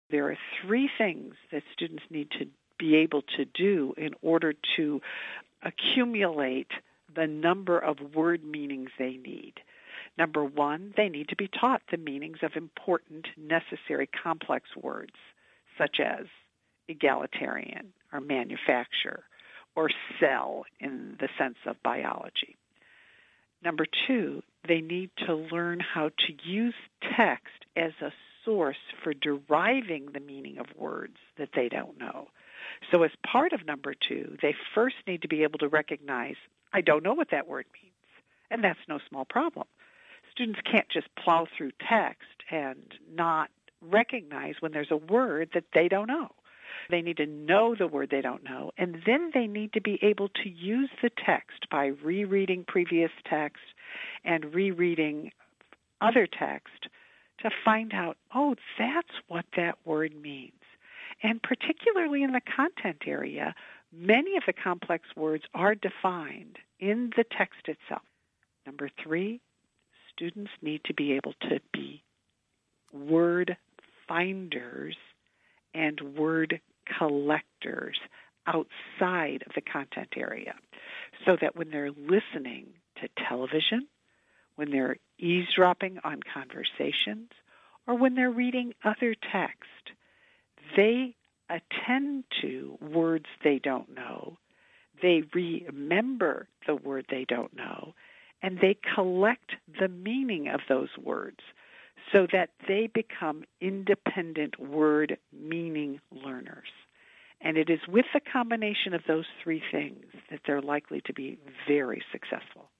There are three things that students need to be able to do in order to accumulate the number of word meanings they need. Number one, they need to be taught the meanings of important, necessary, complex words, such as egalitarian or manufacture or cell in the sense of biology. Number two, they need to learn how to use text as a source for deriving the meaning of words that they don't know. So as part of number two, they first need to be able to recognize, I don't know what that word means, and that's no small problem. Students can't just plow through text and not recognize when there's a word that they don't know. They need to know the word they don't know, and then they need to be able to use the text by rereading previous text and rereading other text to find out, oh, that's what that word means. And particularly in the content area, many of the complex words are defined in the text itself. Number three, students need to be able to be word finders and word collectors outside of the content area, so that when they're listening to television, when they're eavesdropping on conversations, or when they're reading other text, they attend to words they don't know, they remember the word they don't know, and they collect the meaning of those words so that they become independent word meaning learners. And it is with the combination of those three things that they're likely to be very successful.